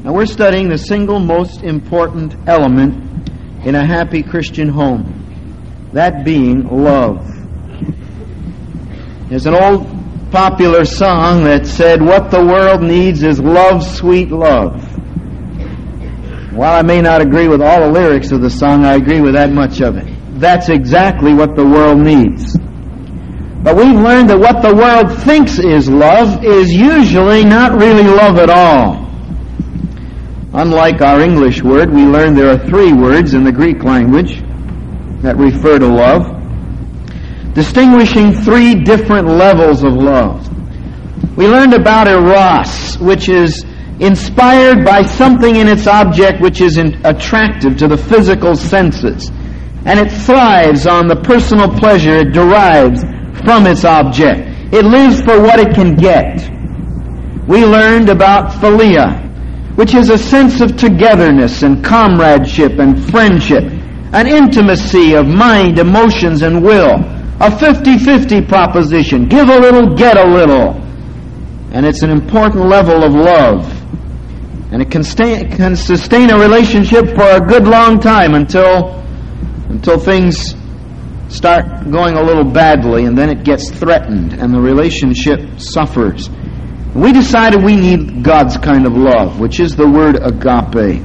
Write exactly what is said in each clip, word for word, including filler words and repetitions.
Now we're studying the single most important element in a happy Christian home, that being love. There's an old popular song that said, "What the world needs is love, sweet love." While I may not agree with all the lyrics of the song, I agree with that much of it. That's exactly what the world needs. But we've learned that what the world thinks is love is usually not really love at all. Unlike our English word, we learned there are three words in the Greek language that refer to love, distinguishing three different levels of love. We learned about eros, which is inspired by something in its object which is in, attractive to the physical senses, and it thrives on the personal pleasure it derives from its object. It lives for what it can get. We learned about philia, which is a sense of togetherness and comradeship and friendship, an intimacy of mind, emotions, and will, a fifty-fifty proposition, give a little, get a little. And it's an important level of love. And it can, stay, can sustain a relationship for a good long time until, until things start going a little badly, and then it gets threatened and the relationship suffers. We decided we need God's kind of love, which is the word agape.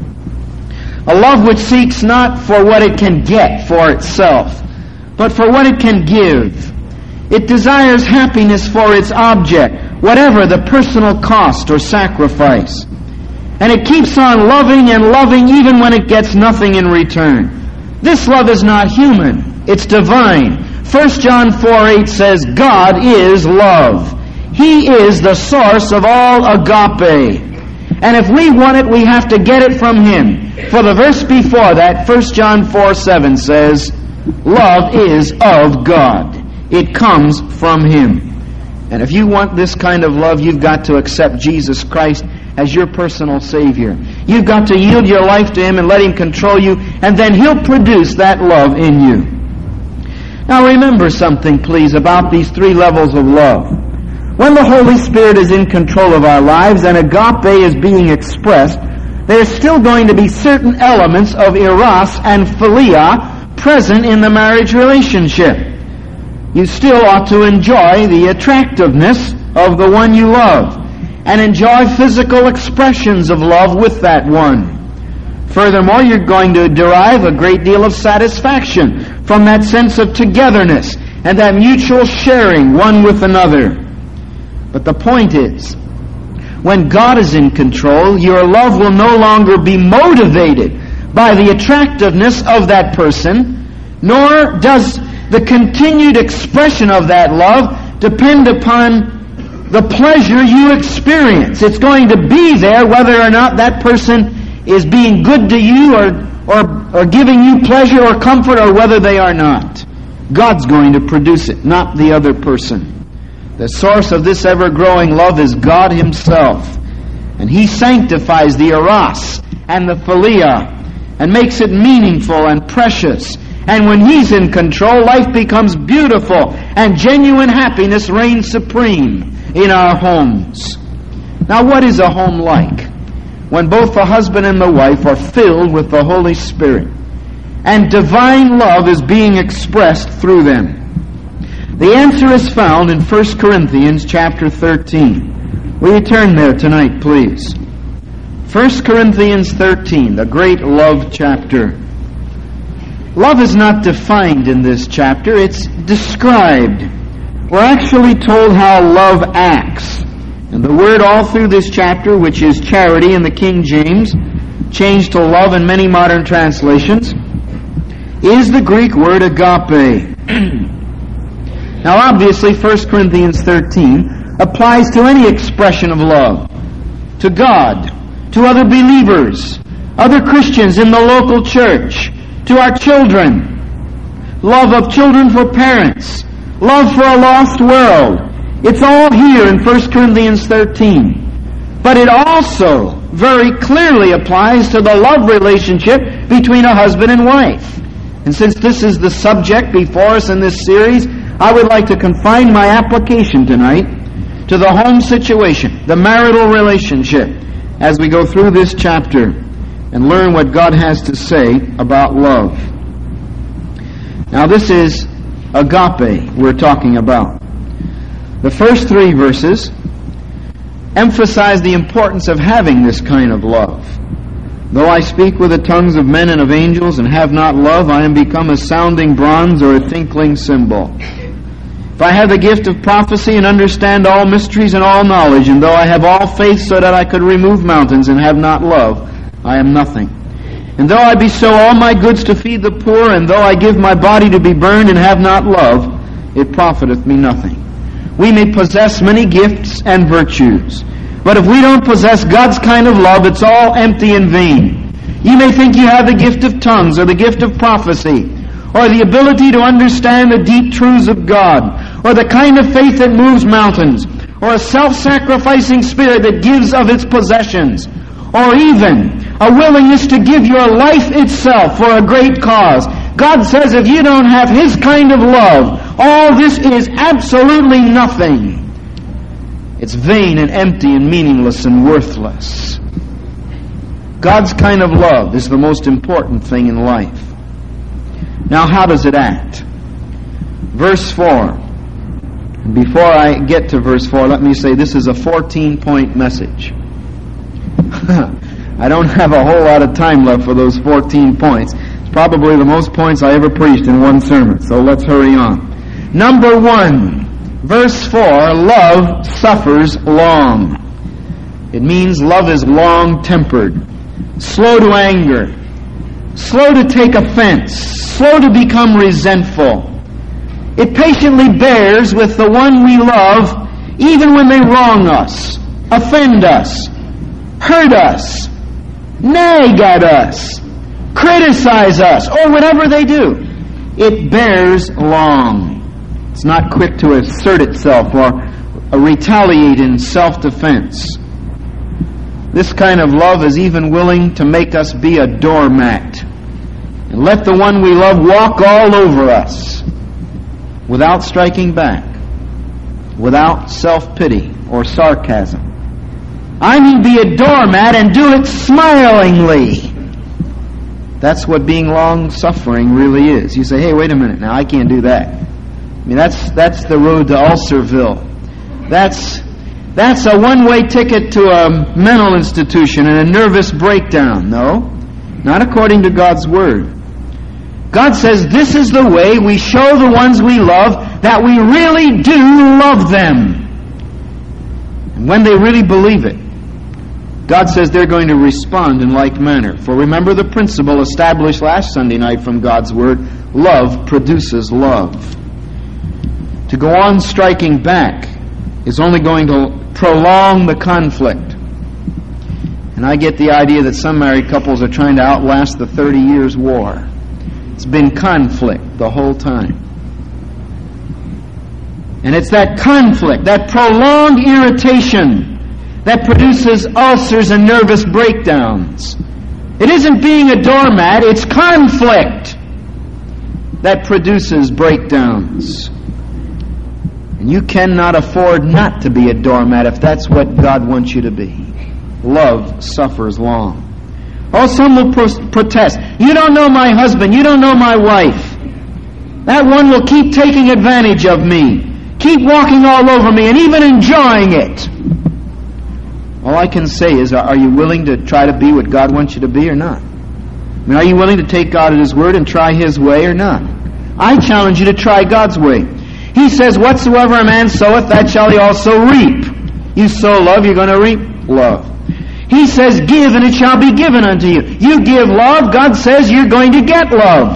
A love which seeks not for what it can get for itself, but for what it can give. It desires happiness for its object, whatever the personal cost or sacrifice. And it keeps on loving and loving even when it gets nothing in return. This love is not human. It's divine. First John four eight says, God is love. He is the source of all agape. And if we want it, we have to get it from Him. For the verse before that, First John four seven says, love is of God. It comes from Him. And if you want this kind of love, you've got to accept Jesus Christ as your personal Savior. You've got to yield your life to Him and let Him control you, and then He'll produce that love in you. Now remember something, please, about these three levels of love. When the Holy Spirit is in control of our lives and agape is being expressed, there's still going to be certain elements of eros and philia present in the marriage relationship. You still ought to enjoy the attractiveness of the one you love and enjoy physical expressions of love with that one. Furthermore, you're going to derive a great deal of satisfaction from that sense of togetherness and that mutual sharing one with another. But the point is, when God is in control, your love will no longer be motivated by the attractiveness of that person, nor does the continued expression of that love depend upon the pleasure you experience. It's going to be there whether or not that person is being good to you or, or, or giving you pleasure or comfort, or whether they are not. God's going to produce it, not the other person. The source of this ever-growing love is God Himself. And He sanctifies the eros and the philia and makes it meaningful and precious. And when He's in control, life becomes beautiful and genuine happiness reigns supreme in our homes. Now, what is a home like? When both the husband and the wife are filled with the Holy Spirit and divine love is being expressed through them. The answer is found in First Corinthians chapter thirteen. Will you turn there tonight, please? First Corinthians thirteen, the great love chapter. Love is not defined in this chapter, it's described. We're actually told how love acts. And the word all through this chapter, which is charity in the King James, changed to love in many modern translations, is the Greek word agape. Now obviously First Corinthians thirteen applies to any expression of love. To God, to other believers, other Christians in the local church, to our children, love of children for parents, love for a lost world. It's all here in First Corinthians thirteen. But it also very clearly applies to the love relationship between a husband and wife. And since this is the subject before us in this series, I would like to confine my application tonight to the home situation, the marital relationship. as we go through this chapter and learn what God has to say about love. Now this is agape we're talking about. The first three verses emphasize the importance of having this kind of love. Though I speak with the tongues of men and of angels and have not love, I am become a sounding bronze or a tinkling cymbal. If I have the gift of prophecy and understand all mysteries and all knowledge, and though I have all faith so that I could remove mountains and have not love, I am nothing. And though I bestow all my goods to feed the poor, and though I give my body to be burned and have not love, it profiteth me nothing. We may possess many gifts and virtues, but if we don't possess God's kind of love, it's all empty and vain. You may think you have the gift of tongues or the gift of prophecy, or the ability to understand the deep truths of God, or the kind of faith that moves mountains, or a self-sacrificing spirit that gives of its possessions, or even a willingness to give your life itself for a great cause. God says if you don't have His kind of love, all this is absolutely nothing. It's vain and empty and meaningless and worthless. God's kind of love is the most important thing in life. Now, how does it act? Verse four. Before I get to verse four, let me say this is a fourteen-point message. I don't have a whole lot of time left for those fourteen points. It's probably the most points I ever preached in one sermon, so let's hurry on. Number one, verse four, love suffers long. It means love is long-tempered, slow to anger, slow to take offense, slow to become resentful. It patiently bears with the one we love even when they wrong us, offend us, hurt us, nag at us, criticize us, or whatever they do. It bears long. It's not quick to assert itself or retaliate in self-defense. This kind of love is even willing to make us be a doormat and let the one we love walk all over us without striking back, without self-pity or sarcasm. I mean, be a doormat and do it smilingly. That's what being long-suffering really is. You say, hey, wait a minute now, I can't do that. I mean, that's that's the road to Ulcerville. That's that's a one-way ticket to a mental institution and a nervous breakdown. No, not according to God's Word. God says this is the way we show the ones we love that we really do love them. And when they really believe it, God says they're going to respond in like manner. For remember the principle established last Sunday night from God's Word, love produces love. To go on striking back is only going to prolong the conflict. And I get the idea that some married couples are trying to outlast the thirty years war. It's been conflict the whole time. And it's that conflict, that prolonged irritation, that produces ulcers and nervous breakdowns. It isn't being a doormat, it's conflict that produces breakdowns. And you cannot afford not to be a doormat if that's what God wants you to be. Love suffers long. Oh, some will pro- protest. You don't know my husband. You don't know my wife. That one will keep taking advantage of me. Keep walking all over me and even enjoying it. All I can say is, are you willing to try to be what God wants you to be or not? I mean, are you willing to take God at His word and try His way or not? I challenge you to try God's way. He says, whatsoever a man soweth, that shall he also reap. You sow love, you're going to reap love. He says, give, and it shall be given unto you. You give love, God says you're going to get love.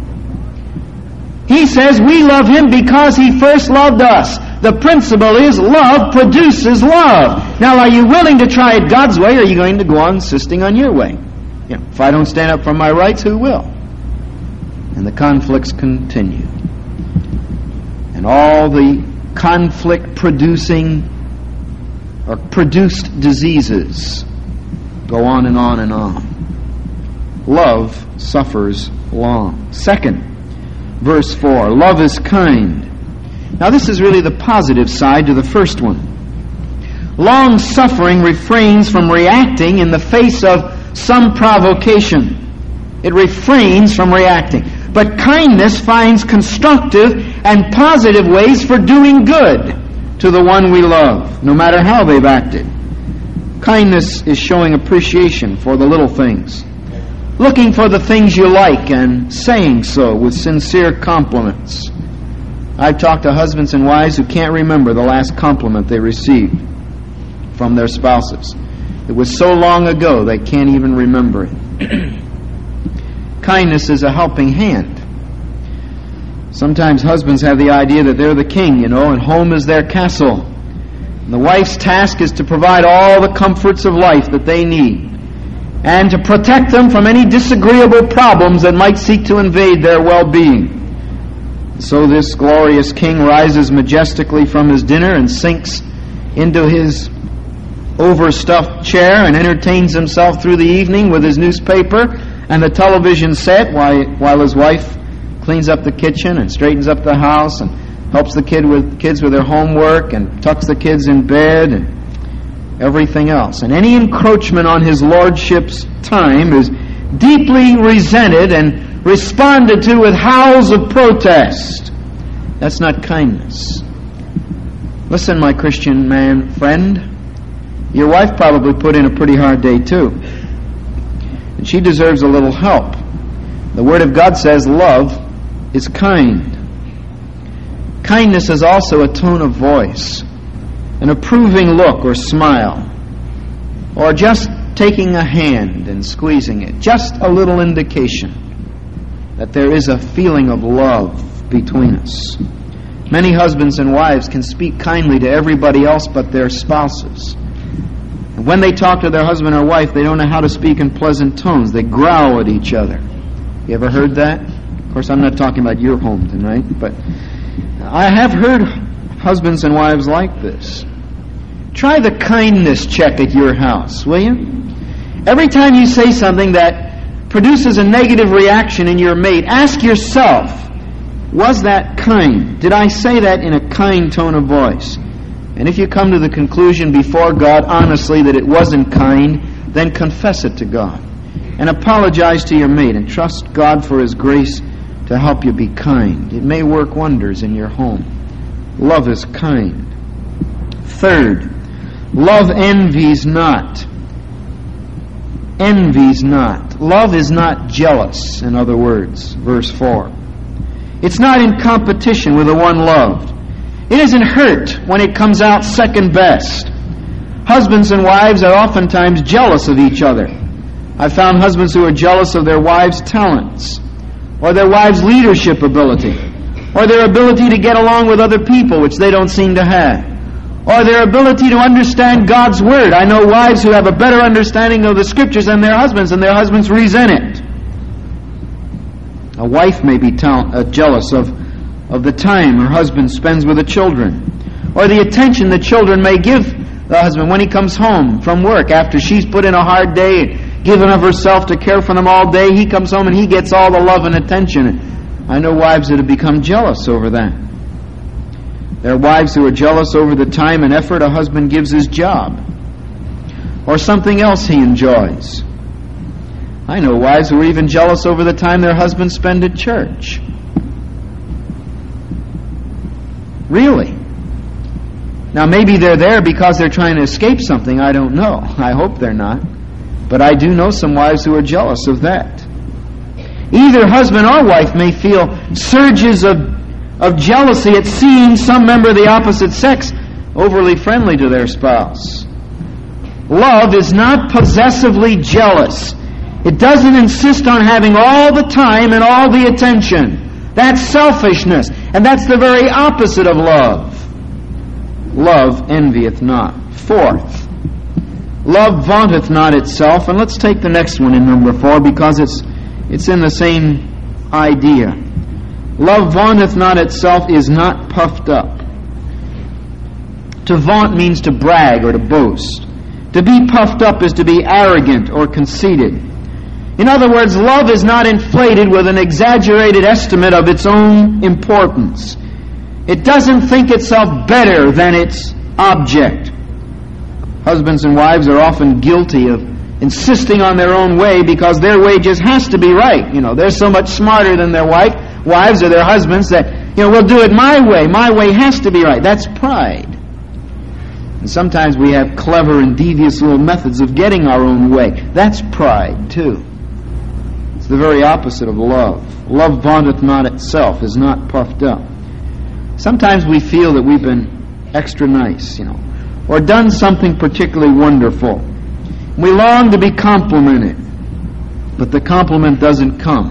He says we love Him because He first loved us. The principle is love produces love. Now, are you willing to try it God's way, or are you going to go on insisting on your way? You know, if I don't stand up for my rights, who will? And the conflicts continue. And all the conflict-producing or produced diseases go on and on and on. Love suffers long. Second, verse four, love is kind. Now this is really the positive side to the first one. Long-suffering refrains from reacting in the face of some provocation. It refrains from reacting. But kindness finds constructive and positive ways for doing good to the one we love, no matter how they've acted. Kindness is showing appreciation for the little things, looking for the things you like and saying so with sincere compliments. I've talked to husbands and wives who can't remember the last compliment they received from their spouses. It was so long ago they can't even remember it. Kindness is a helping hand. Sometimes husbands have the idea that they're the king, you know, and home is their castle. And the wife's task is to provide all the comforts of life that they need and to protect them from any disagreeable problems that might seek to invade their well-being. So this glorious king rises majestically from his dinner and sinks into his overstuffed chair and entertains himself through the evening with his newspaper and the television set while, while his wife cleans up the kitchen and straightens up the house and helps the kid with kids with their homework and tucks the kids in bed and everything else. And any encroachment on his lordship's time is deeply resented and responded to with howls of protest. That's not kindness. Listen, my Christian man friend, your wife probably put in a pretty hard day too, and she deserves a little help. The Word of God says love is kind. Kindness is also a tone of voice, an approving look or smile, or just taking a hand and squeezing it. Just a little indication that there is a feeling of love between us. Many husbands and wives can speak kindly to everybody else but their spouses. And when they talk to their husband or wife, they don't know how to speak in pleasant tones. They growl at each other. You ever heard that? Of course, I'm not talking about your home tonight, but I have heard husbands and wives like this. Try the kindness check at your house, will you? Every time you say something that produces a negative reaction in your mate, ask yourself, was that kind? Did I say that in a kind tone of voice? And if you come to the conclusion before God honestly that it wasn't kind, then confess it to God and apologize to your mate and trust God for His grace to help you be kind. It may work wonders in your home. Love is kind. Third, love envies not. Envies not. Love is not jealous, in other words. Verse four. It's not in competition with the one loved. It isn't hurt when it comes out second best. Husbands and wives are oftentimes jealous of each other. I've found husbands who are jealous of their wives' talents, or their wives' leadership ability, or their ability to get along with other people, which they don't seem to have, or their ability to understand God's Word. I know wives who have a better understanding of the Scriptures than their husbands, and their husbands resent it. A wife may be ta- uh, jealous of, of the time her husband spends with the children, or the attention the children may give the husband when he comes home from work after she's put in a hard day and given of herself to care for them all day. He comes home and he gets all the love and attention. I know wives that have become jealous over that. There are wives who are jealous over the time and effort a husband gives his job, or something else he enjoys. I know wives who are even jealous over the time their husbands spend at church. Really? Now maybe they're there because they're trying to escape something. I don't know. I hope they're not. But I do know some wives who are jealous of that. Either husband or wife may feel surges of, of jealousy at seeing some member of the opposite sex overly friendly to their spouse. Love is not possessively jealous. It doesn't insist on having all the time and all the attention. That's selfishness. And that's the very opposite of love. Love envieth not. Fourth, love vaunteth not itself. And let's take the next one in number four because it's it's in the same idea. Love vaunteth not itself, is not puffed up. To vaunt means to brag or to boast. To be puffed up is to be arrogant or conceited. In other words, love is not inflated with an exaggerated estimate of its own importance. It doesn't think itself better than its object. Husbands and wives are often guilty of insisting on their own way because their way just has to be right. You know, they're so much smarter than their wife, wives or their husbands that, you know, we'll do it my way. My way has to be right. That's pride. And sometimes we have clever and devious little methods of getting our own way. That's pride, too. It's the very opposite of love. Love vaunteth not itself, is not puffed up. Sometimes we feel that we've been extra nice, you know, or done something particularly wonderful. We long to be complimented, but the compliment doesn't come.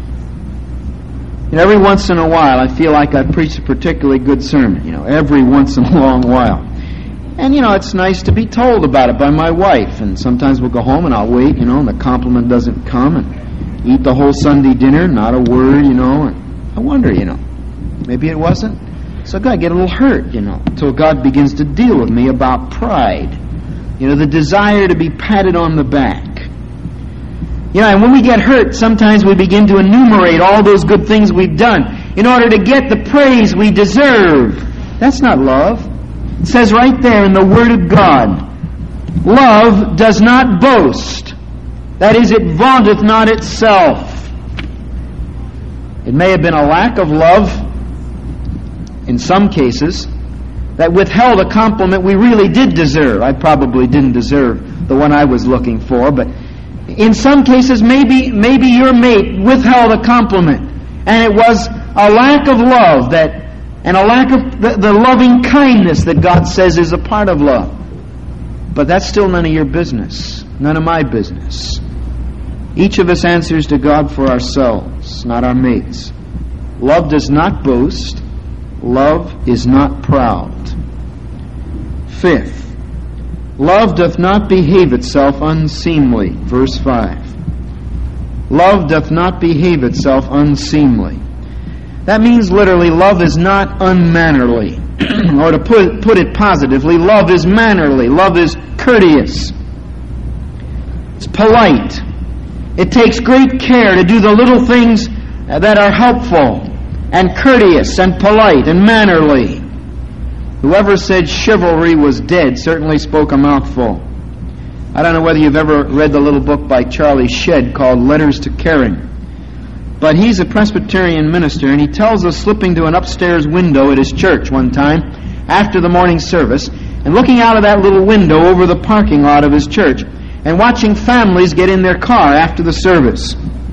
You know, every once in a while, I feel like I preach a particularly good sermon, you know, every once in a long while. And, you know, it's nice to be told about it by my wife, and sometimes we'll go home and I'll wait, you know, and the compliment doesn't come, and eat the whole Sunday dinner, not a word, you know, and I wonder, you know, maybe it wasn't. So I get a little hurt, you know, until God begins to deal with me about pride. You know, the desire to be patted on the back. You know, and when we get hurt, sometimes we begin to enumerate all those good things we've done in order to get the praise we deserve. That's not love. It says right there in the Word of God, love does not boast. That is, it vaunteth not itself. It may have been a lack of love in some cases that withheld a compliment we really did deserve. I probably didn't deserve the one I was looking for, but in some cases maybe maybe your mate withheld a compliment, and it was a lack of love that and a lack of the, the loving kindness that God says is a part of love. But that's still none of your business, none of my business. Each of us answers to God for ourselves, not our mates. Love does not boast. Love is not proud. Fifth, love doth not behave itself unseemly. Verse five. Love doth not behave itself unseemly. That means literally, love is not unmannerly. Or to put, put it positively, love is mannerly. Love is courteous. It's polite. It takes great care to do the little things that are helpful and courteous and polite and mannerly. Whoever said chivalry was dead certainly spoke a mouthful. I don't know whether you've ever read the little book by Charlie Shedd called Letters to Karen. But he's a Presbyterian minister, and he tells us slipping to an upstairs window at his church one time after the morning service and looking out of that little window over the parking lot of his church and watching families get in their car after the service.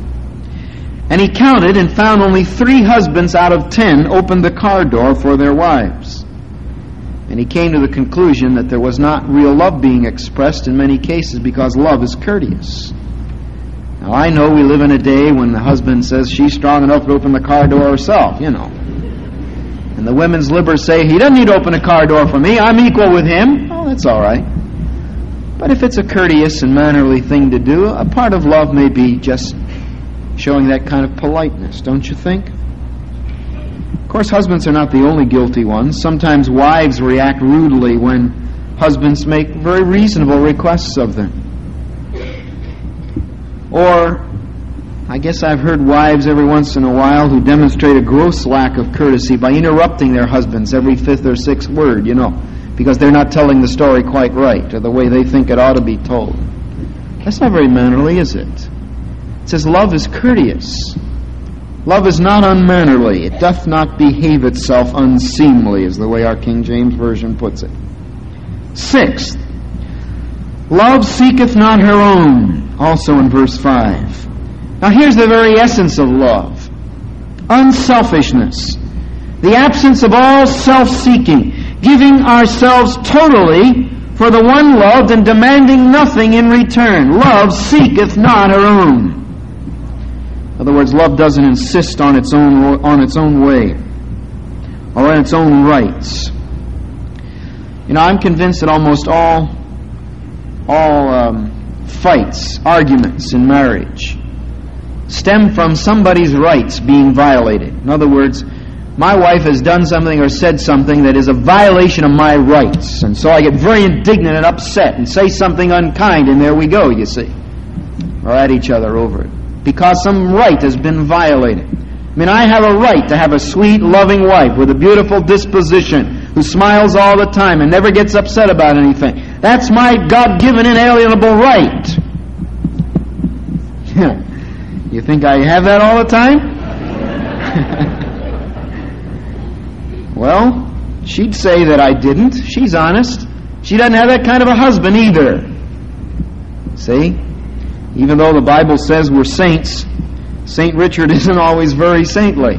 And he counted and found only three husbands out of ten opened the car door for their wives. And he came to the conclusion that there was not real love being expressed in many cases because love is courteous. Now, I know we live in a day when the husband says she's strong enough to open the car door herself, you know. And the women's libbers say, he doesn't need to open a car door for me. I'm equal with him. Oh, that's all right. But if it's a courteous and mannerly thing to do, a part of love may be just showing that kind of politeness, don't you think? Of course, husbands are not the only guilty ones. Sometimes wives react rudely when husbands make very reasonable requests of them. Or, I guess I've heard wives every once in a while who demonstrate a gross lack of courtesy by interrupting their husbands every fifth or sixth word, you know, because they're not telling the story quite right or the way they think it ought to be told. That's not very mannerly, is it? It says love is courteous. Love is not unmannerly. It doth not behave itself unseemly, is the way our King James Version puts it. Sixth, love seeketh not her own, also in verse five. Now here's the very essence of love. Unselfishness. The absence of all self-seeking. Giving ourselves totally for the one loved and demanding nothing in return. Love seeketh not her own. In other words, love doesn't insist on its own on its own way or on its own rights. You know, I'm convinced that almost all all um, fights, arguments in marriage stem from somebody's rights being violated. In other words, my wife has done something or said something that is a violation of my rights, and so I get very indignant and upset and say something unkind, and there we go, you see. Or at each other over it. Because some right has been violated. I mean, I have a right to have a sweet, loving wife with a beautiful disposition who smiles all the time and never gets upset about anything. That's my God-given inalienable right. You think I have that all the time? Well, she'd say that I didn't. She's honest. She doesn't have that kind of a husband either. See? Even though the Bible says we're saints, Saint Richard isn't always very saintly.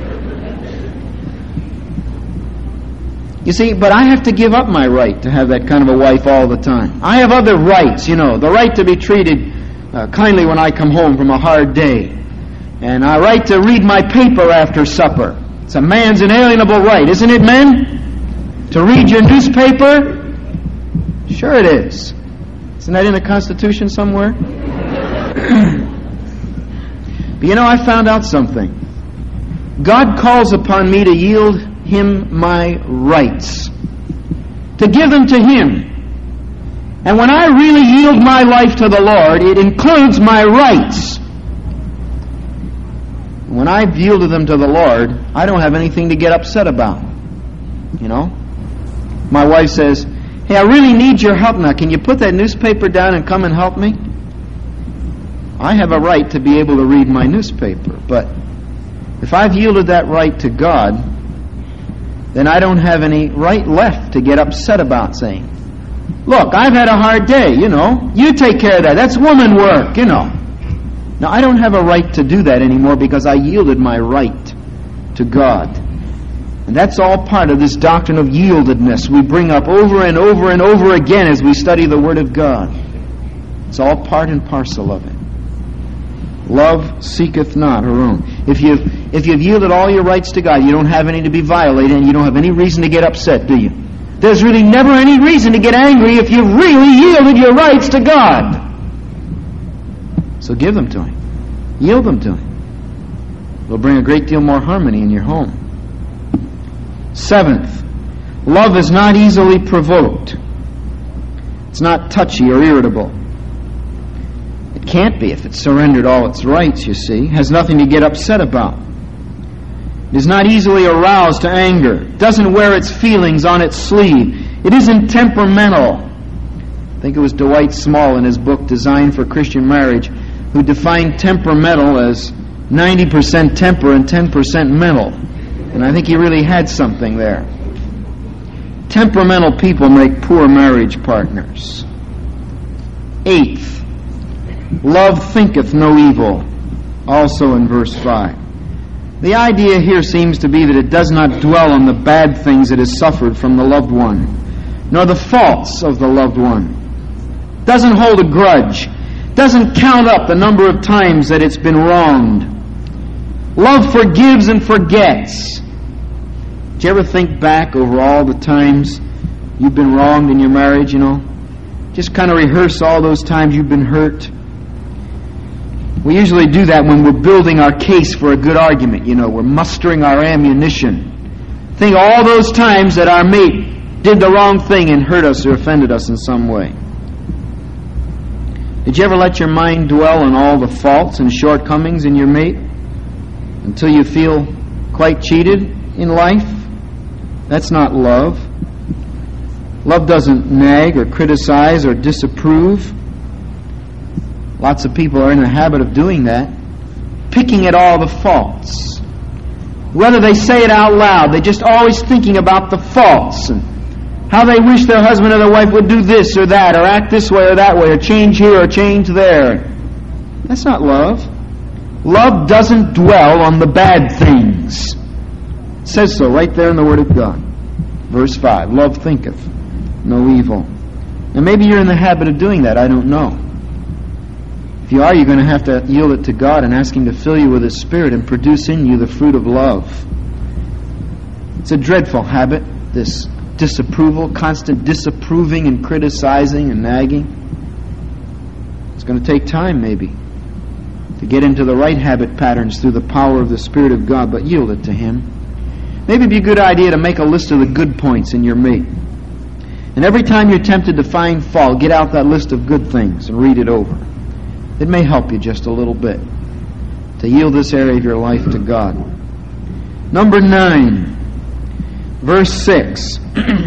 You see, but I have to give up my right to have that kind of a wife all the time. I have other rights, you know, the right to be treated uh, kindly when I come home from a hard day. And I right to read my paper after supper. It's a man's inalienable right, isn't it, men? To read your newspaper? Sure it is. Isn't that in the Constitution somewhere? But you know, I found out something. God calls upon me to yield Him my rights, to give them to Him. And when I really yield my life to the Lord, it includes my rights. When I've yielded them to the Lord, I don't have anything to get upset about. You know? My wife says, "Hey, I really need your help now. Can you put that newspaper down and come and help me?" I have a right to be able to read my newspaper, but if I've yielded that right to God, then I don't have any right left to get upset about, saying, "Look, I've had a hard day, you know. You take care of that. That's woman work, you know." Now, I don't have a right to do that anymore because I yielded my right to God. And that's all part of this doctrine of yieldedness we bring up over and over and over again as we study the Word of God. It's all part and parcel of it. Love seeketh not her own. If you've, if you've yielded all your rights to God, you don't have any to be violated, and you don't have any reason to get upset, do you? There's really never any reason to get angry if you've really yielded your rights to God. So give them to Him. Yield them to Him. It'll bring a great deal more harmony in your home. Seventh, love is not easily provoked. It's not touchy or irritable. It can't be if it's surrendered all its rights, you see. It has nothing to get upset about. It is not easily aroused to anger. It doesn't wear its feelings on its sleeve. It isn't temperamental. I think it was Dwight Small in his book Design for Christian Marriage who defined temperamental as ninety percent temper and ten percent mental. And I think he really had something there. Temperamental people make poor marriage partners. Eighth, love thinketh no evil, also in verse five. The idea here seems to be that it does not dwell on the bad things it has suffered from the loved one, nor the faults of the loved one. Doesn't hold a grudge. Doesn't count up the number of times that it's been wronged. Love forgives and forgets. Did you ever think back over all the times you've been wronged in your marriage, you know? Just kind of rehearse all those times you've been hurt. We usually do that when we're building our case for a good argument, you know. We're mustering our ammunition. Think of all those times that our mate did the wrong thing and hurt us or offended us in some way. Did you ever let your mind dwell on all the faults and shortcomings in your mate until you feel quite cheated in life? That's not love. Love doesn't nag or criticize or disapprove. Lots of people are in the habit of doing that, picking at all the faults. Whether they say it out loud, they're just always thinking about the faults and how they wish their husband or their wife would do this or that, or act this way or that way, or change here or change there. That's not love. Love doesn't dwell on the bad things. It says so right there in the Word of God. Verse five, love thinketh no evil. Now maybe you're in the habit of doing that, I don't know. If you are, you're going to have to yield it to God and ask Him to fill you with His Spirit and produce in you the fruit of love. It's a dreadful habit, this disapproval, constant disapproving and criticizing and nagging. It's going to take time, maybe, to get into the right habit patterns through the power of the Spirit of God, but yield it to Him. Maybe it'd be a good idea to make a list of the good points in your mate. And every time you're tempted to find fault, get out that list of good things and read it over. It may help you just a little bit to yield this area of your life to God. Number nine, Verse six.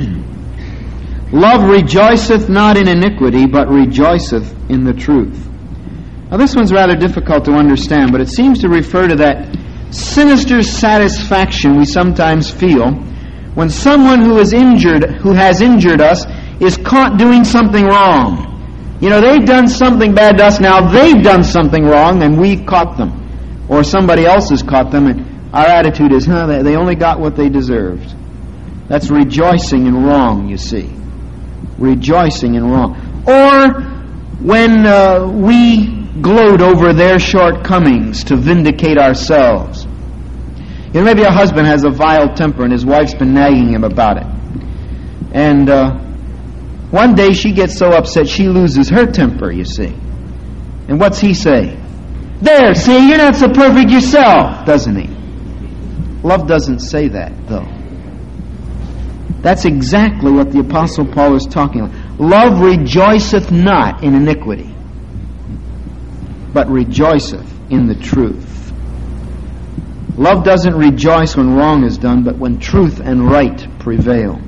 Love rejoiceth not in iniquity, but rejoiceth in the truth. Now this one's rather difficult to understand, but it seems to refer to that sinister satisfaction we sometimes feel when someone who is injured, who has injured us, is caught doing something wrong. You know, they've done something bad to us, now they've done something wrong, and we've caught them. Or somebody else has caught them, and our attitude is, huh, they only got what they deserved. That's rejoicing in wrong, you see. Rejoicing in wrong. Or when uh, we gloat over their shortcomings to vindicate ourselves. You know, maybe a husband has a vile temper and his wife's been nagging him about it. And uh, one day she gets so upset she loses her temper, you see. And what's he say? There, see, you're not so perfect yourself, doesn't he? Love doesn't say that, though. That's exactly what the Apostle Paul is talking about. Love rejoiceth not in iniquity, but rejoiceth in the truth. Love doesn't rejoice when wrong is done, but when truth and right prevail.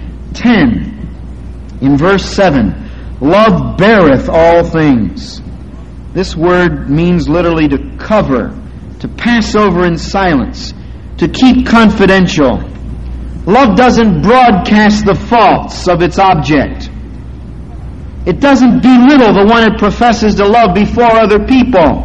Ten, in verse seven, love beareth all things. This word means literally to cover, to pass over in silence, to keep confidential. Love doesn't broadcast the faults of its object. It doesn't belittle the one it professes to love before other people.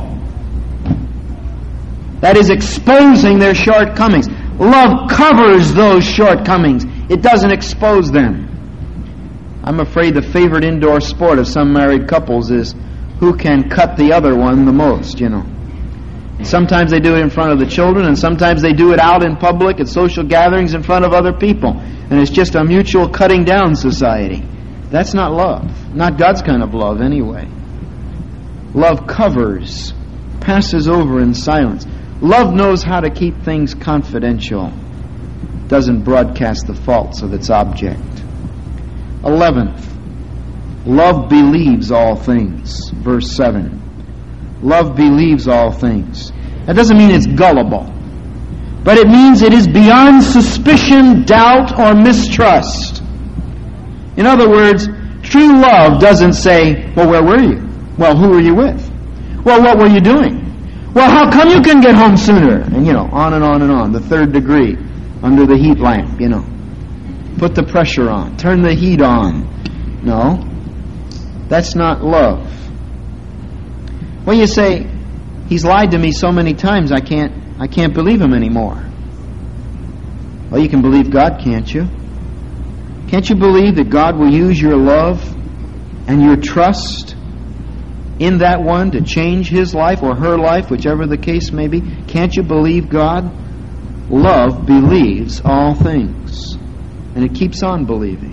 That is exposing their shortcomings. Love covers those shortcomings. It doesn't expose them. I'm afraid the favorite indoor sport of some married couples is who can cut the other one the most, you know. Sometimes they do it in front of the children, and sometimes they do it out in public at social gatherings in front of other people. And it's just a mutual cutting down society. That's not love. Not God's kind of love, anyway. Love covers, passes over in silence. Love knows how to keep things confidential. Doesn't broadcast the faults of its object. Eleventh, love believes all things. Verse seven. Love believes all things. That doesn't mean it's gullible, but it means it is beyond suspicion, doubt, or mistrust. In other words, true love doesn't say, well, where were you? Well, who were you with? Well, what were you doing? Well, how come you couldn't get home sooner? And, you know, on and on and on. The third degree, under the heat lamp, you know. Put the pressure on. Turn the heat on. No, that's not love. Well, you say, he's lied to me so many times, I can't, I can't believe him anymore. Well, you can believe God, can't you? Can't you believe that God will use your love and your trust in that one to change his life or her life, whichever the case may be? Can't you believe God? Love believes all things, and it keeps on believing.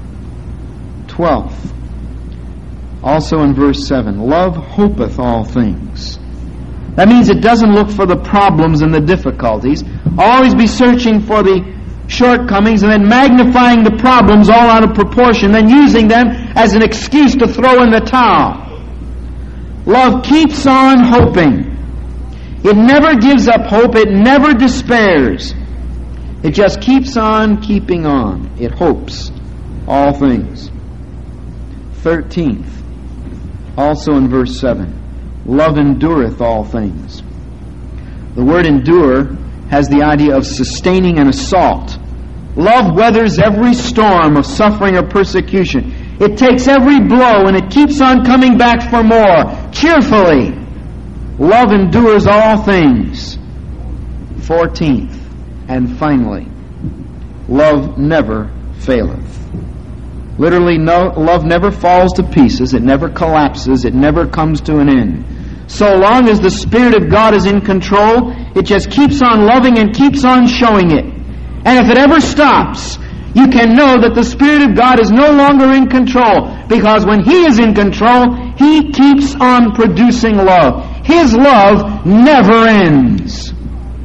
Twelfth, also in verse seven, love hopeth all things. That means it doesn't look for the problems and the difficulties. Always be searching for the shortcomings and then magnifying the problems all out of proportion, then using them as an excuse to throw in the towel. Love keeps on hoping. It never gives up hope. It never despairs. It just keeps on keeping on. It hopes all things. Thirteenth, also in verse seven, love endureth all things. The word endure has the idea of sustaining an assault. Love weathers every storm of suffering or persecution. It takes every blow and it keeps on coming back for more, cheerfully. Love endures all things. Fourteenth, and finally, love never faileth. Literally, no, love never falls to pieces. It never collapses. It never comes to an end. So long as the Spirit of God is in control, it just keeps on loving and keeps on showing it. And if it ever stops, you can know that the Spirit of God is no longer in control, because when He is in control, He keeps on producing love. His love never ends.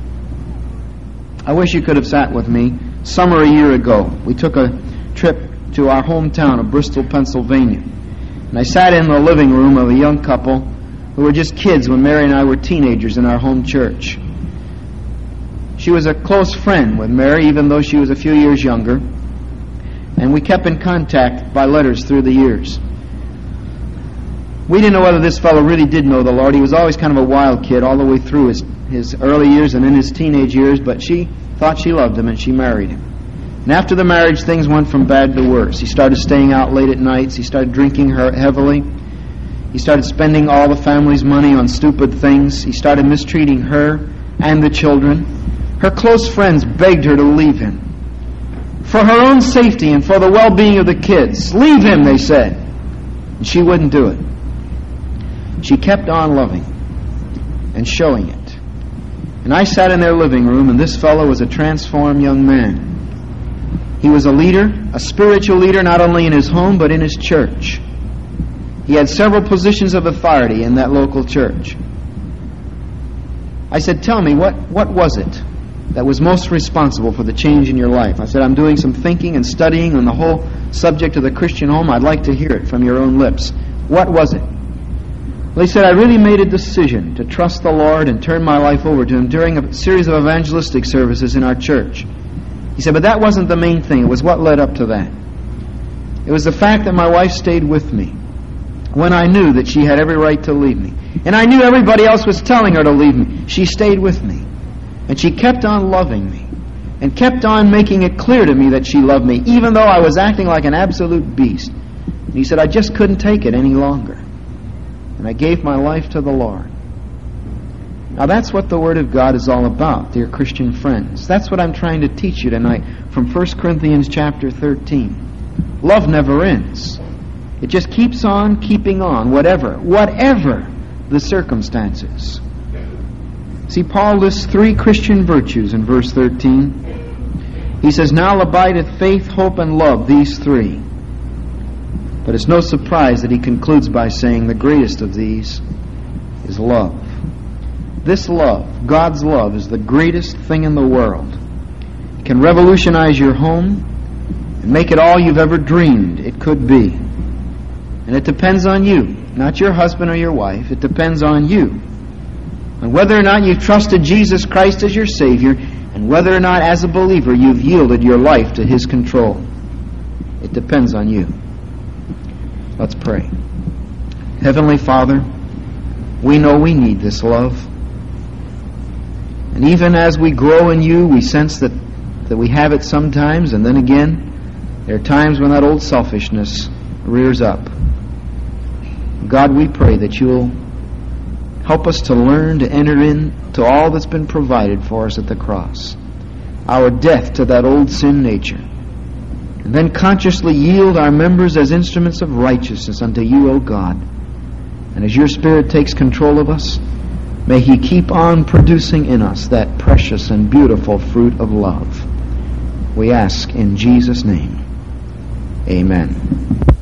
I wish you could have sat with me. Summer a year ago, we took a trip to our hometown of Bristol, Pennsylvania. And I sat in the living room of a young couple who were just kids when Mary and I were teenagers in our home church. She she was a close friend with Mary, even though she was a few years younger. And we kept in contact by letters through the years. We didn't know whether this fellow really did know the Lord. He was always kind of a wild kid all the way through his, his early years and in his teenage years, but she thought she loved him and she married him. And after the marriage, things went from bad to worse. He started staying out late at nights. He started drinking her heavily. He started spending all the family's money on stupid things. He started mistreating her and the children. Her close friends begged her to leave him. For her own safety and for the well-being of the kids. Leave him, they said. And she wouldn't do it. She kept on loving and showing it. And I sat in their living room, and this fellow was a transformed young man. He was a leader, a spiritual leader, not only in his home, but in his church. He had several positions of authority in that local church. I said, tell me, what, what was it that was most responsible for the change in your life? I said, I'm doing some thinking and studying on the whole subject of the Christian home. I'd like to hear it from your own lips. What was it? Well, he said, I really made a decision to trust the Lord and turn my life over to Him during a series of evangelistic services in our church. He said, but that wasn't the main thing. It was what led up to that. It was the fact that my wife stayed with me when I knew that she had every right to leave me. And I knew everybody else was telling her to leave me. She stayed with me. And she kept on loving me. And kept on making it clear to me that she loved me, even though I was acting like an absolute beast. And he said, I just couldn't take it any longer. And I gave my life to the Lord. Now that's what the Word of God is all about, dear Christian friends. That's what I'm trying to teach you tonight from First Corinthians chapter thirteen. Love never ends. It just keeps on keeping on, whatever, whatever the circumstances. See, Paul lists three Christian virtues in verse thirteen. He says, now abideth faith, hope, and love, these three. But it's no surprise that he concludes by saying the greatest of these is love. This love, God's love, is the greatest thing in the world. It can revolutionize your home and make it all you've ever dreamed it could be. And it depends on you, not your husband or your wife. It depends on you. And whether or not you've trusted Jesus Christ as your Savior, and whether or not as a believer you've yielded your life to His control. It depends on you. Let's pray. Heavenly Father, we know we need this love. And even as we grow in you, we sense that, that we have it sometimes, and then again, there are times when that old selfishness rears up. God, we pray that you'll help us to learn to enter into all that's been provided for us at the cross. Our death to that old sin nature. And then consciously yield our members as instruments of righteousness unto you, O God. And as your Spirit takes control of us, may He keep on producing in us that precious and beautiful fruit of love. We ask in Jesus' name. Amen.